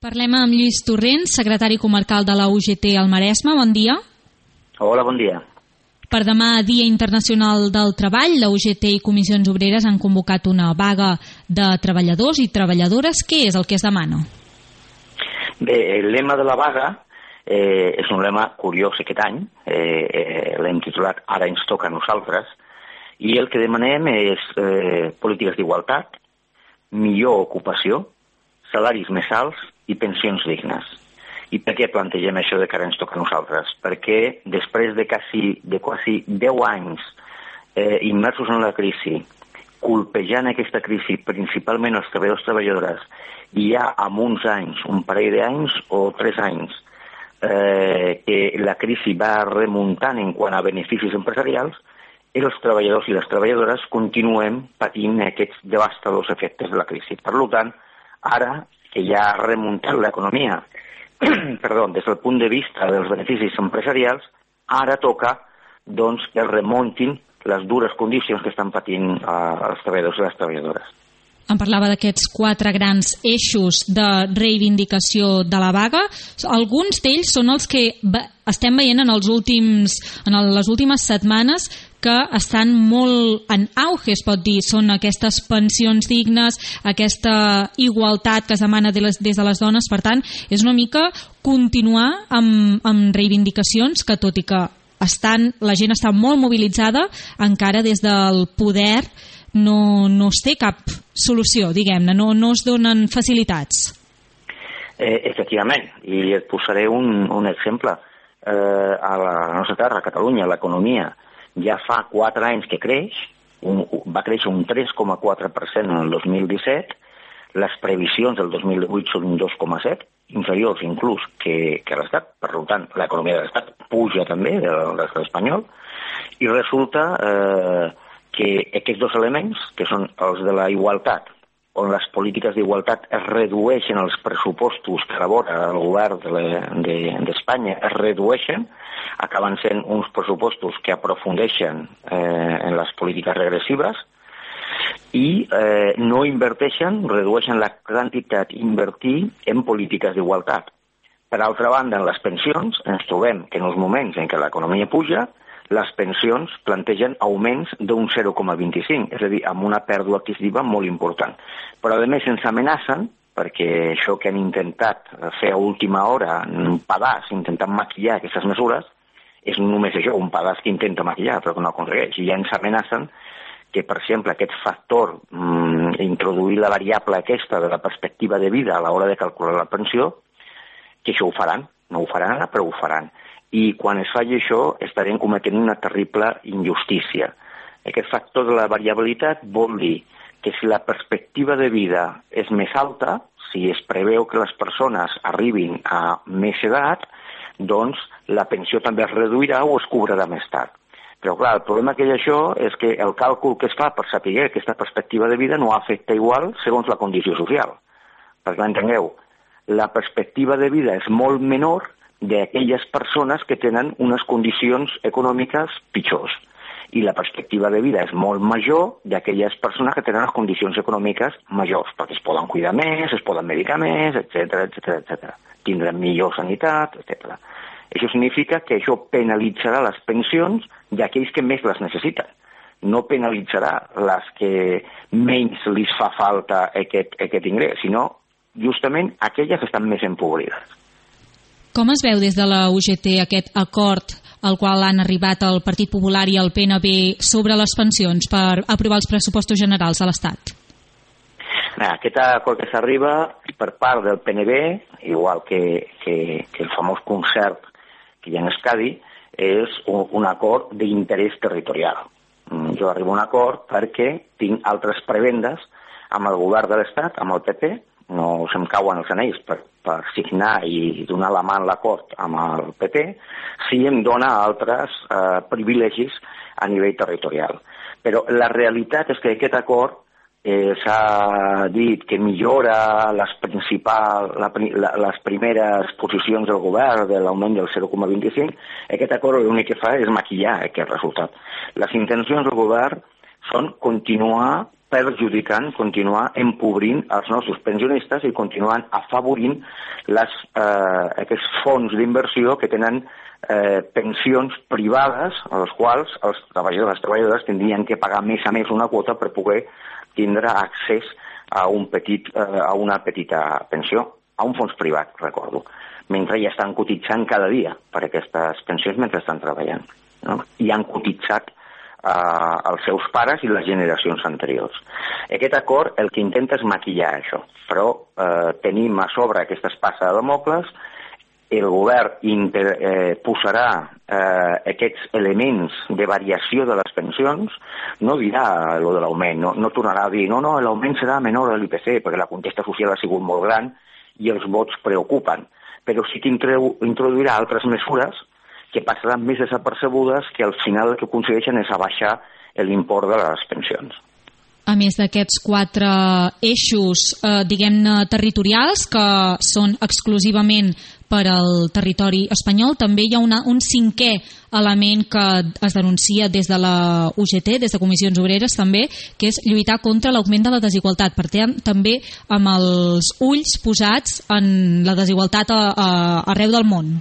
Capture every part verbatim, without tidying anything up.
Parlem amb Lluís Torrents, secretari comarcal de la U G T al Maresme. Bon dia. Hola, bon dia. Per demà, Dia Internacional del Treball, la U G T i Comissions Obreres han convocat una vaga de treballadors i treballadores. Què és el que es demana? Bé, el lema de la vaga eh, és un lema curiós aquest any. Eh, eh, L'hem titulat Ara ens toca a nosaltres. I el que demanem és eh, polítiques d'igualtat, millor ocupació, salaris més alts i pensions dignes. I per què plantegem això de que ara ens toca a nosaltres? Perquè després de quasi, de quasi deu anys eh, immersos en la crisi, colpejant aquesta crisi principalment els treballadors i treballadores, i ja amb uns anys, un parell d'anys o tres anys, eh, que la crisi va remuntant en quant a beneficis empresarials, i els treballadors i les treballadores continuem patint aquests devastadors efectes de la crisi. Per tant, ara que ja ha remuntat l'economia, perdó, des del punt de vista dels beneficis empresarials, ara toca doncs, que remuntin les dures condicions que estan patint eh, els treballadors i les treballadores. Em parlava d'aquests quatre grans eixos de reivindicació de la vaga. Alguns d'ells són els que estem veient en, els últims, en les últimes setmanes que estan molt en auge, es pot dir. Són aquestes pensions dignes, aquesta igualtat que es demana des de les dones. Per tant, és una mica continuar amb, amb reivindicacions que, tot i que estan, la gent està molt mobilitzada, encara des del poder no, no es té cap solució, diguem-ne, no, no es donen facilitats. Eh, efectivament, i et posaré un, un exemple. Eh, a la nostra terra, a Catalunya, l'economia ja fa quatre anys que creix, un, va créixer un tres coma quatre per cent en el dos mil disset, les previsions del dos mil divuit són un dos coma set, inferiors inclús que, que l'Estat, per tant, l'economia de l'Estat puja també de l'estat espanyol, i resulta eh, que aquests dos elements, que són els de la igualtat, on les polítiques d'igualtat es redueixen els pressupostos que elabora el govern d'Espanya, es redueixen, acaben sent uns pressupostos que aprofundeixen eh, en les polítiques regressives i eh, no inverteixen, redueixen la quantitat invertir en polítiques d'igualtat. Per altra banda, en les pensions ens trobem que en els moments en què l'economia puja, les pensions plantegen augments d'un zero coma vint-i-cinc, és a dir, amb una pèrdua adquisitiva molt important. Però, a més, ens amenacen, perquè això que han intentat fer a última hora, un pedaç, intentant maquillar aquestes mesures, és només això, un pedaç que intenta maquillar, però que no aconsegueix. I ja ens amenacen que, per exemple, aquest factor, mmm, introduir la variable aquesta de la perspectiva de vida a l'hora de calcular la pensió, que això ho faran, no ho faran ara, però ho faran. I quan es faci això estarem cometent una terrible injustícia. Aquest factor de la variabilitat vol dir que si la perspectiva de vida és més alta, si es preveu que les persones arribin a més edat, doncs la pensió també es reduirà o es cobrarà més tard. Però clar, el problema que hi ha això és que el càlcul que es fa per saber aquesta perspectiva de vida no afecta igual segons la condició social. Perquè entengueu, la perspectiva de vida és molt menor d'aquelles persones que tenen unes condicions econòmiques pitjors. I la perspectiva de vida és molt major d'aquelles persones que tenen les condicions econòmiques majors, perquè es poden cuidar més, es poden medicar més, etcètera, etcètera, etcètera. Tindran millor sanitat, etcètera. Això significa que això penalitzarà les pensions d'aquells que més les necessiten. No penalitzarà les que menys li fa falta aquest, aquest ingrés, sinó justament aquelles que estan més empobrides. Com es veu des de la U G T aquest acord al qual han arribat el Partit Popular i el P N B sobre les pensions per aprovar els pressupostos generals de l'Estat? Aquest acord que s'arriba per part del P N B, igual que, que, que el famós concert que hi ha en Euskadi, és un, un acord d'interès territorial. Jo arribo a un acord perquè tinc altres prebendes amb el govern de l'Estat, amb el P P, no se'm cauen els anells per, per signar i donar la mà en l'acord amb el P P, si em dona altres eh, privilegis a nivell territorial. Però la realitat és que aquest acord eh, s'ha dit que millora les, principal, la, la, les primeres posicions del govern de l'augment del zero coma vint-i-cinc. Aquest acord l'únic que fa és maquillar aquest resultat. Les intencions del govern són continuar perjudicant, continuar empobrint els nostres pensionistes i continuant afavorint les, eh, aquests fons d'inversió que tenen eh, pensions privades a les quals els treballadors i les treballadores tindrien que pagar més a més una quota per poder tindre accés a, un petit, eh, a una petita pensió, a un fons privat, recordo, mentre ja estan cotitzant cada dia per aquestes pensions mentre estan treballant, no? I han cotitzat Uh, els seus pares i les generacions anteriors. Aquest acord el que intenta és maquillar això, però uh, tenim a sobre aquesta espasa de Damocles, el govern inter, eh, posarà eh, aquests elements de variació de les pensions, no dirà lo de l'augment, no, no tornarà a dir no, no, l'augment serà menor a l'I P C, perquè la contesta social ha sigut molt gran i els vots preocupen, però sí que introduirà altres mesures que passaran més desapercebudes, que al final el que aconsegueixen és abaixar l'import de les pensions. A més d'aquests quatre eixos, eh, diguem-ne, territorials, que són exclusivament per al territori espanyol, també hi ha una, un cinquè element que es denuncia des de la U G T, des de Comissions Obreres també, que és lluitar contra l'augment de la desigualtat. Per tant, també amb els ulls posats en la desigualtat a, a, arreu del món.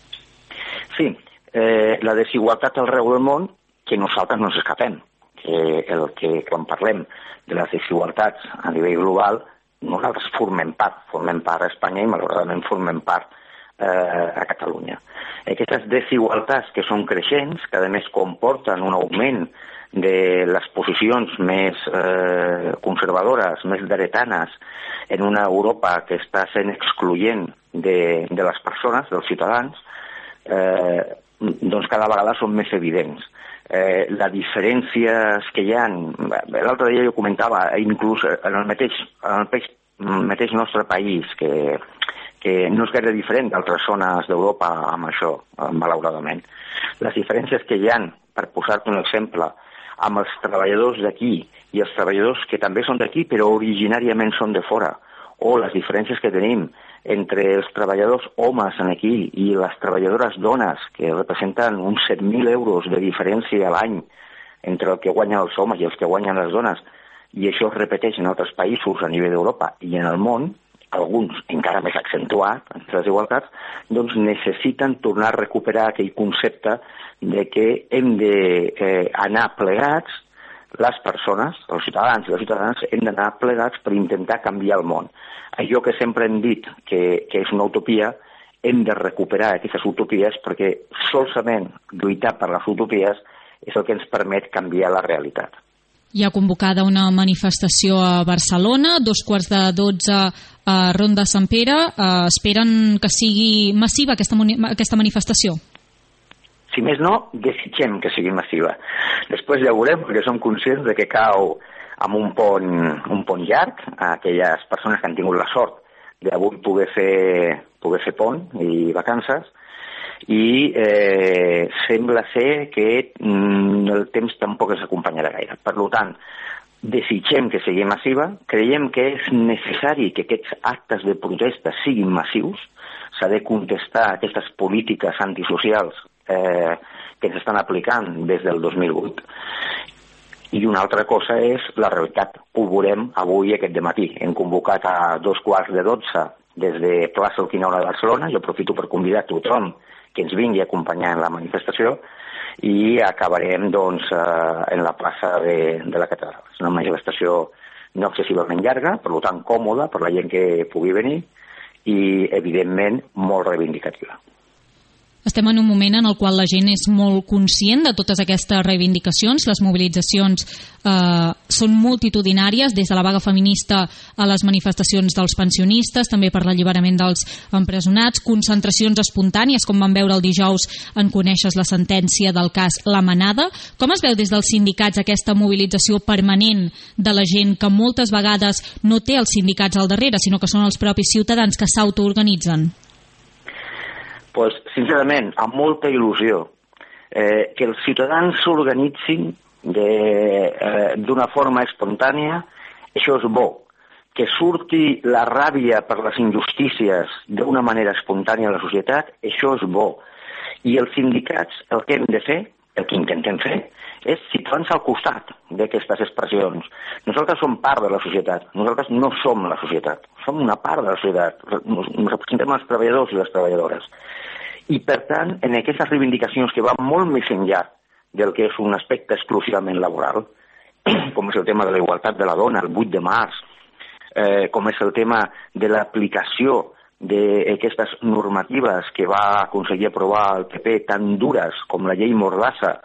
Sí, eh, la desigualtat arreu del món, que nosaltres no ens escapem. Que el que quan parlem de les desigualtats a nivell global, nosaltres formem part, formem part a Espanya i malauradament formem part eh, a Catalunya. Aquestes desigualtats que són creixents, que a més comporten un augment de les posicions més eh, conservadores, més dretanes, en una Europa que està sent excloent de, de les persones, dels ciutadans, Eh, doncs cada vegada són més evidents. Eh, les diferències que hi ha, l'altre dia jo comentava, inclús en el mateix, en el mateix, mateix nostre país, que, que no és gaire diferent d'altres zones d'Europa amb això, malauradament. Les diferències que hi ha, per posar-te un exemple, amb els treballadors d'aquí i els treballadors que també són d'aquí però originàriament són de fora, o les diferències que tenim entre els treballadors homes aquí i les treballadores dones, que representen uns set mil euros de diferència a l'any entre el que guanyen els homes i els que guanyen les dones, i això es repeteix en altres països a nivell d'Europa i en el món, alguns encara més accentuat, les desigualtats, doncs necessiten tornar a recuperar aquell concepte de que hem d'anar eh, plegats, les persones, els ciutadans i les ciutadanes, hem d'anar plegats per intentar canviar el món. Allò que sempre hem dit que, que és una utopia, hem de recuperar aquestes utopies perquè solament lluitar per les utopies és el que ens permet canviar la realitat. Hi ha convocada una manifestació a Barcelona, dos quarts de dotze a Ronda Sant Pere. Eh, esperen que sigui massiva aquesta, aquesta manifestació? Si més no, desitgem que sigui massiva. Després ja veurem, perquè som conscients de que cau amb un pont, un pont llarg a aquelles persones que han tingut la sort d'avui poder fer, poder fer pont i vacances, i eh, sembla ser que mm, el temps tampoc ens acompanyarà gaire. Per tant, desitgem que sigui massiva, creiem que és necessari que aquests actes de protesta siguin massius, s'ha de contestar aquestes polítiques antisocials eh, que ens estan aplicant des del dos mil vuit. I una altra cosa és la realitat. Ho veurem avui aquest dematí. Hem convocat a dos quarts de dotze des de plaça Urquinaona de Barcelona. Jo aprofito per convidar a tothom que ens vingui a acompanyar en la manifestació i acabarem doncs, en la plaça de, de la catedral. És una manifestació no excessivament llarga, per tant còmoda per la gent que pugui venir i, evidentment, molt reivindicativa. Estem en un moment en el qual la gent és molt conscient de totes aquestes reivindicacions. Les mobilitzacions eh, són multitudinàries, des de la vaga feminista a les manifestacions dels pensionistes, també per l'alliberament dels empresonats, concentracions espontànies, com vam veure el dijous en coneixes la sentència del cas La Manada. Com es veu des dels sindicats aquesta mobilització permanent de la gent que moltes vegades no té els sindicats al darrere, sinó que són els propis ciutadans que s'autoorganitzen? Pues, sincerament, amb molta il·lusió, eh, que els ciutadans s'organitzin d'una eh, forma espontània, això és bo. Que surti la ràbia per les injustícies d'una manera espontània a la societat, això és bo. I els sindicats, el que hem de fer, el que intentem fer, és situar-nos al costat d'aquestes expressions. Nosaltres som part de la societat, nosaltres no som la societat, som una part de la societat, nos representem els treballadors i les treballadores. I, per tant, en aquestes reivindicacions que van molt més enllà del que és un aspecte exclusivament laboral, com és el tema de la igualtat de la dona, el vuit de març, eh, com és el tema de l'aplicació d'aquestes normatives que va aconseguir aprovar el P P tan dures com la llei Mordassa,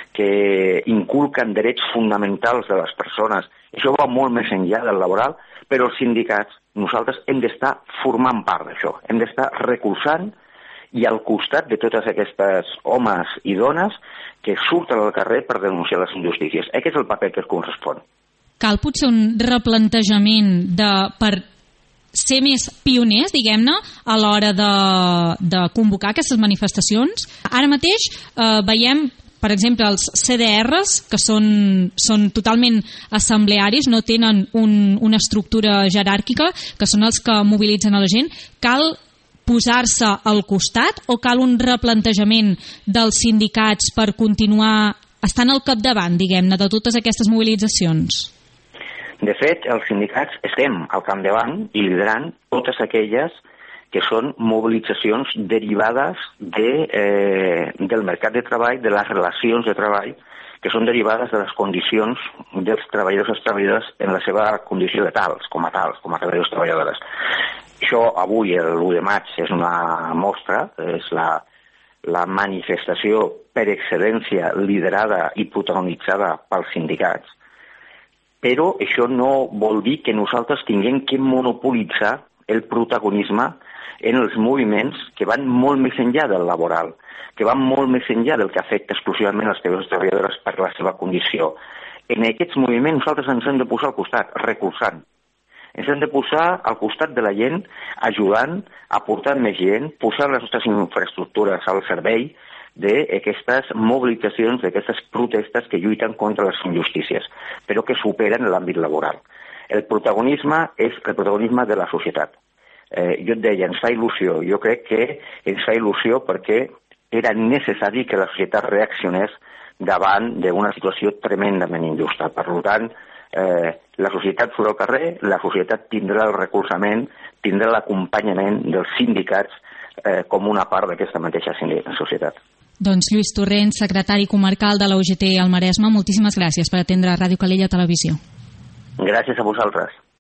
que inculquen drets fonamentals de les persones. Això va molt més enllà del laboral, però els sindicats, nosaltres hem d'estar formant part d'això, hem d'estar recolzant i al costat de totes aquestes homes i dones que surten al carrer per denunciar les injustícies. Aquest és el paper que es correspon. Cal potser un replantejament de, per ser més pioners, diguem-ne, a l'hora de, de convocar aquestes manifestacions. Ara mateix eh, veiem, per exemple, els C D Rs, que són, són totalment assemblearis, no tenen un, una estructura jeràrquica, que són els que mobilitzen a la gent. Cal posar-se al costat o cal un replantejament dels sindicats per continuar estant al capdavant, diguem-ne, de totes aquestes mobilitzacions? De fet, els sindicats estem al capdavant i liderant totes aquelles que són mobilitzacions derivades de, eh, del mercat de treball, de les relacions de treball, que són derivades de les condicions dels treballadors i les treballadores en la seva condició de tals, com a tals, com a treballadors i treballadores. Això avui, l'u de maig, és una mostra, és la, la manifestació per excel·lència liderada i protagonitzada pels sindicats, però això no vol dir que nosaltres tinguem que monopolitzar el protagonisme en els moviments que van molt més enllà del laboral, que van molt més enllà del que afecta exclusivament els treballadors i treballadores per la seva condició. En aquests moviments nosaltres ens hem de posar al costat, recolzant. Ens hem de posar al costat de la gent, ajudant, aportant més gent, posar les nostres infraestructures al servei d'aquestes mobilitzacions, d'aquestes protestes que lluiten contra les injustícies, però que superen l'àmbit laboral. El protagonisme és el protagonisme de la societat. Eh, jo et deia, ens fa il·lusió. Jo crec que ens fa il·lusió perquè era necessari que la societat reaccionés davant d'una situació tremendament injusta. Per tant, eh, la societat surt al carrer, la societat tindrà el recolzament, tindrà l'acompanyament dels sindicats eh, com una part d'aquesta mateixa societat. Doncs Lluís Torrents, secretari comarcal de la U G T al Maresme, moltíssimes gràcies per atendre Ràdio Calella Televisió. Gràcies a vosaltres.